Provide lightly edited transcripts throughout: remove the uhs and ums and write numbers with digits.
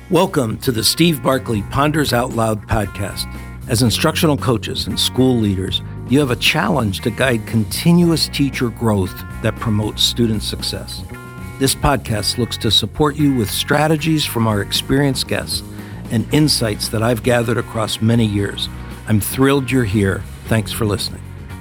Welcome to the Steve Barkley Ponders Out Loud podcast. As instructional coaches and school leaders, you have a challenge to guide continuous teacher growth that promotes student success. This podcast looks to support you with strategies from our experienced guests and insights that I've gathered across many years. I'm thrilled you're here. Thanks for listening.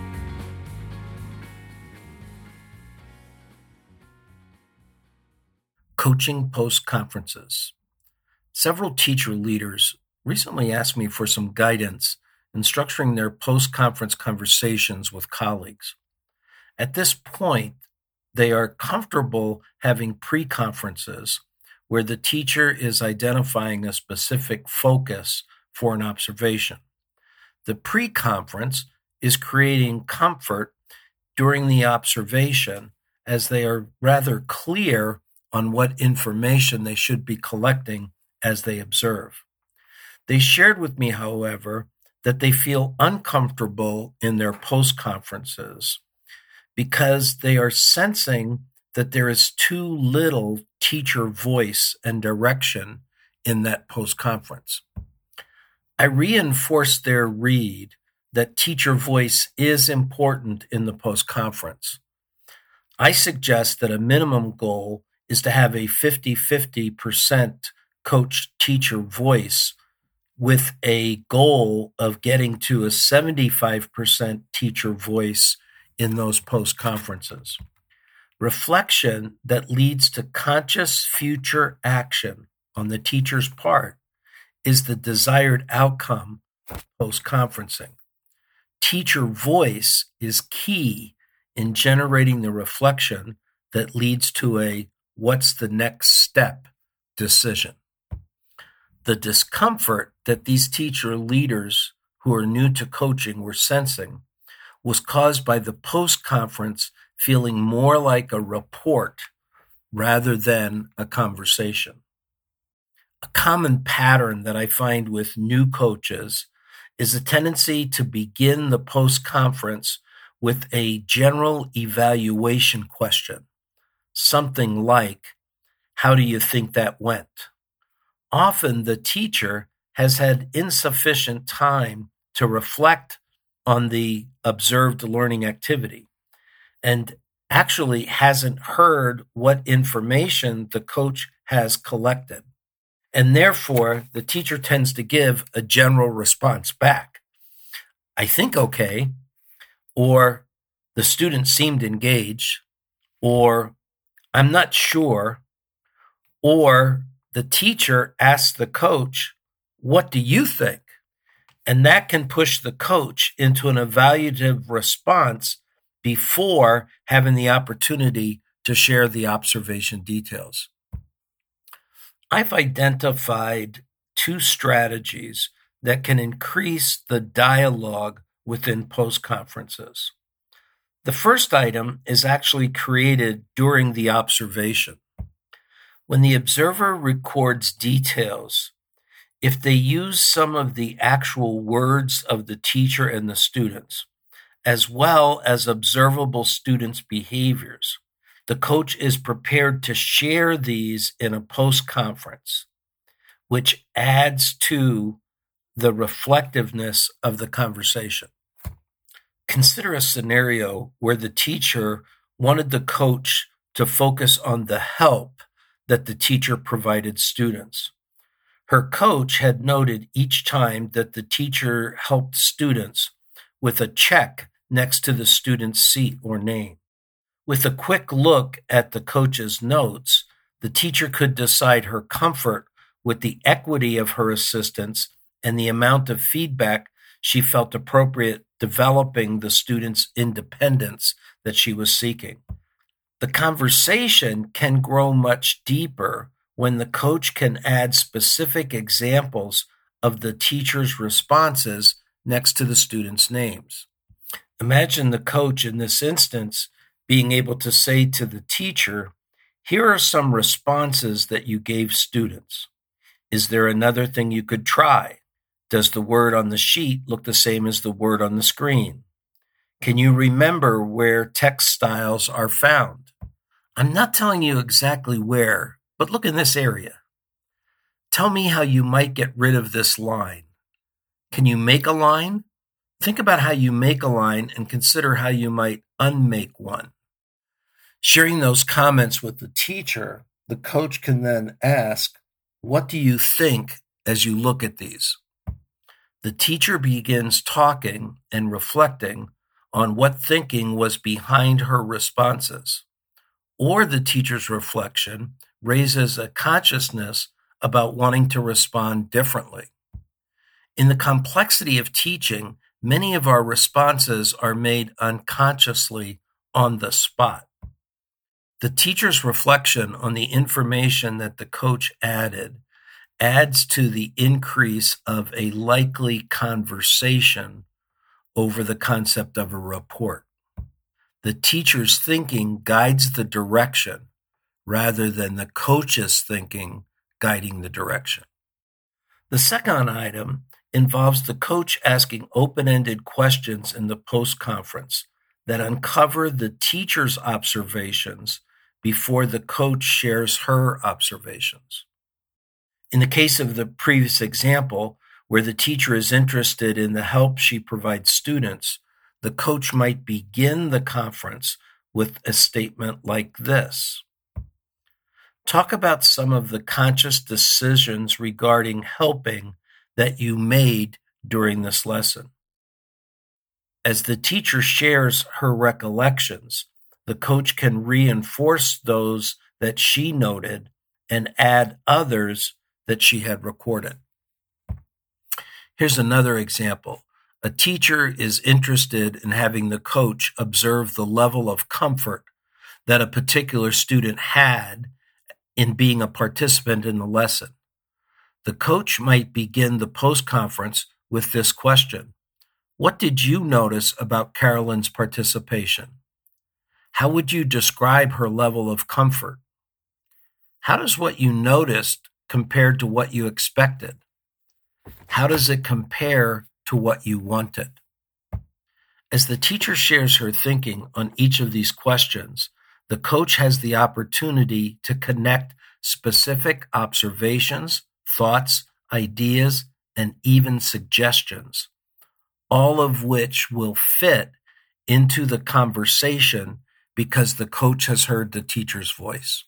Coaching post-conferences. Several teacher leaders recently asked me for some guidance in structuring their post-conference conversations with colleagues. At this point, they are comfortable having pre-conferences where the teacher is identifying a specific focus for an observation. The pre-conference is creating comfort during the observation as they are rather clear on what information they should be collecting as they observe. They shared with me, however, that they feel uncomfortable in their post-conferences because they are sensing that there is too little teacher voice and direction in that post-conference. I reinforced their read that teacher voice is important in the post-conference. I suggest that a minimum goal is to have a 50-50% coach-teacher voice with a goal of getting to a 75% teacher voice in those post-conferences. Reflection that leads to conscious future action on the teacher's part is the desired outcome of post-conferencing. Teacher voice is key in generating the reflection that leads to a what's the next step decision. The discomfort that these teacher leaders who are new to coaching were sensing was caused by the post-conference feeling more like a report rather than a conversation. A common pattern that I find with new coaches is a tendency to begin the post-conference with a general evaluation question, something like, "How do you think that went?" Often the teacher has had insufficient time to reflect on the observed learning activity and actually hasn't heard what information the coach has collected. And therefore, the teacher tends to give a general response back. "I think okay," or "the student seemed engaged," or "I'm not sure," or the teacher asks the coach, "What do you think?" And that can push the coach into an evaluative response before having the opportunity to share the observation details. I've identified two strategies that can increase the dialogue within post-conferences. The first item is actually created during the observation. When the observer records details, if they use some of the actual words of the teacher and the students, as well as observable students' behaviors, the coach is prepared to share these in a post-conference, which adds to the reflectiveness of the conversation. Consider a scenario where the teacher wanted the coach to focus on the help that the teacher provided students. Her coach had noted each time that the teacher helped students with a check next to the student's seat or name. With a quick look at the coach's notes, the teacher could decide her comfort with the equity of her assistance and the amount of feedback she felt appropriate developing the student's independence that she was seeking. The conversation can grow much deeper when the coach can add specific examples of the teacher's responses next to the students' names. Imagine the coach in this instance being able to say to the teacher, "Here are some responses that you gave students. Is there another thing you could try? Does the word on the sheet look the same as the word on the screen? Can you remember where text styles are found? I'm not telling you exactly where, but look in this area." Tell me how you might get rid of this line. Can you make a line? Think about how you make a line and consider how you might unmake one. Sharing those comments with the teacher, the coach can then ask, what do you think as you look at these? The teacher begins talking and reflecting on what thinking was behind her responses, or the teacher's reflection raises a consciousness about wanting to respond differently. In the complexity of teaching, many of our responses are made unconsciously on the spot. The teacher's reflection on the information that the coach added adds to the increase of a likely conversation over the concept of a report. The teacher's thinking guides the direction rather than the coach's thinking guiding the direction. The second item involves the coach asking open-ended questions in the post-conference that uncover the teacher's observations before the coach shares her observations. In the case of the previous example, where the teacher is interested in the help she provides students, the coach might begin the conference with a statement like this. Talk about some of the conscious decisions regarding helping that you made during this lesson. As the teacher shares her recollections, the coach can reinforce those that she noted and add others that she had recorded. Here's another example. A teacher is interested in having the coach observe the level of comfort that a particular student had in being a participant in the lesson. The coach might begin the post-conference with this question. What did you notice about Carolyn's participation? How would you describe her level of comfort? How does what you noticed compare to what you expected? How does it compare to what you wanted? As the teacher shares her thinking on each of these questions, the coach has the opportunity to connect specific observations, thoughts, ideas, and even suggestions, all of which will fit into the conversation because the coach has heard the teacher's voice.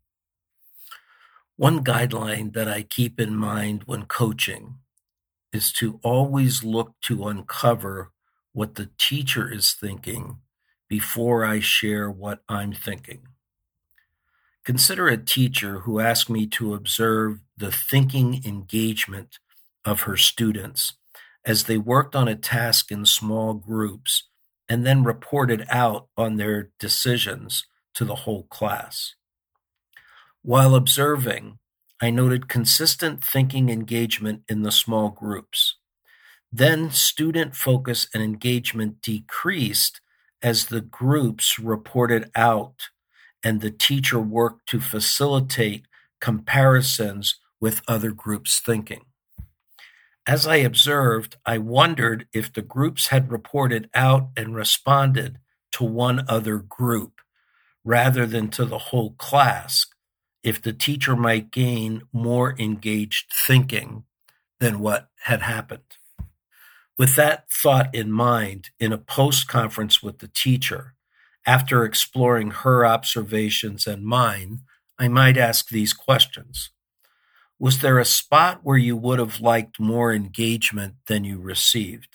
One guideline that I keep in mind when coaching is to always look to uncover what the teacher is thinking before I share what I'm thinking. Consider a teacher who asked me to observe the thinking engagement of her students as they worked on a task in small groups and then reported out on their decisions to the whole class. While observing, I noted consistent thinking engagement in the small groups. Then student focus and engagement decreased as the groups reported out and the teacher worked to facilitate comparisons with other groups' thinking. As I observed, I wondered if the groups had reported out and responded to one other group rather than to the whole class, if the teacher might gain more engaged thinking than what had happened. With that thought in mind, in a post-conference with the teacher, after exploring her observations and mine, I might ask these questions. Was there a spot where you would have liked more engagement than you received?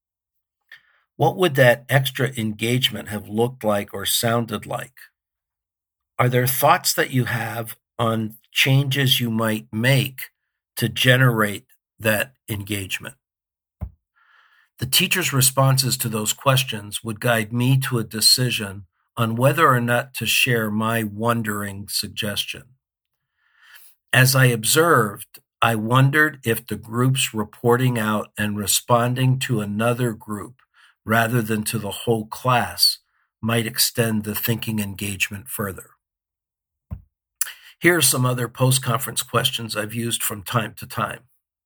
What would that extra engagement have looked like or sounded like? Are there thoughts that you have on changes you might make to generate that engagement? The teacher's responses to those questions would guide me to a decision on whether or not to share my wondering suggestion. As I observed, I wondered if the groups reporting out and responding to another group rather than to the whole class might extend the thinking engagement further. Here are some other post-conference questions I've used from time to time.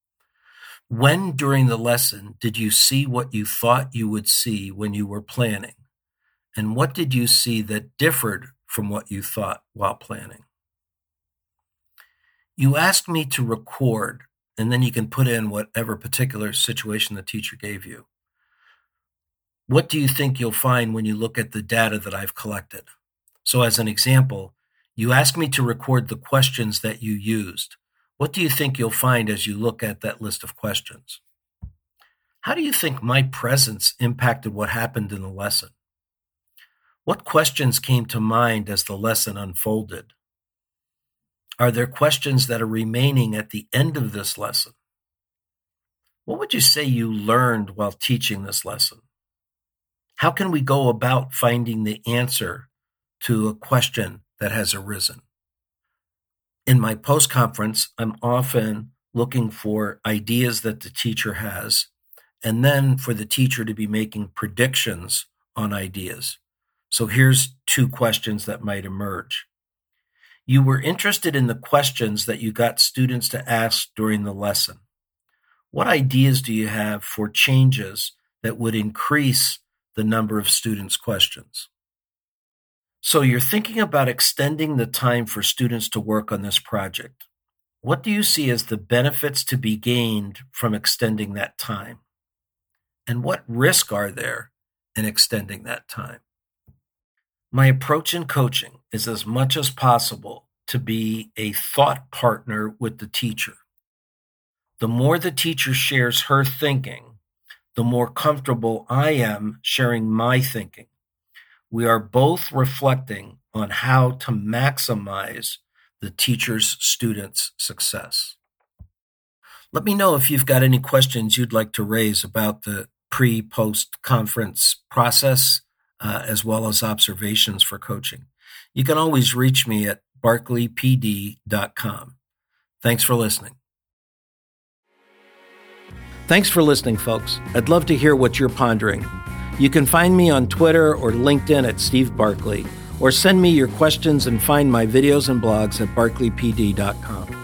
When during the lesson did you see what you thought you would see when you were planning? And what did you see that differed from what you thought while planning? You asked me to record, and then you can put in whatever particular situation the teacher gave you. What do you think you'll find when you look at the data that I've collected? So as an example, you asked me to record the questions that you used. What do you think you'll find as you look at that list of questions? How do you think my presence impacted what happened in the lesson? What questions came to mind as the lesson unfolded? Are there questions that are remaining at the end of this lesson? What would you say you learned while teaching this lesson? How can we go about finding the answer to a question that has arisen? In my post-conference, I'm often looking for ideas that the teacher has, and then for the teacher to be making predictions on ideas. So here's 2 questions that might emerge. You were interested in the questions that you got students to ask during the lesson. What ideas do you have for changes that would increase the number of students' questions? So you're thinking about extending the time for students to work on this project. What do you see as the benefits to be gained from extending that time? And what risk are there in extending that time? My approach in coaching is as much as possible to be a thought partner with the teacher. The more the teacher shares her thinking, the more comfortable I am sharing my thinking. We are both reflecting on how to maximize the teacher's student's success. Let me know if you've got any questions you'd like to raise about the pre-post conference process, as well as observations for coaching. You can always reach me at barclaypd.com. Thanks for listening. Thanks for listening, folks. I'd love to hear what you're pondering. You can find me on Twitter or LinkedIn at Steve Barclay, or send me your questions and find my videos and blogs at barclaypd.com.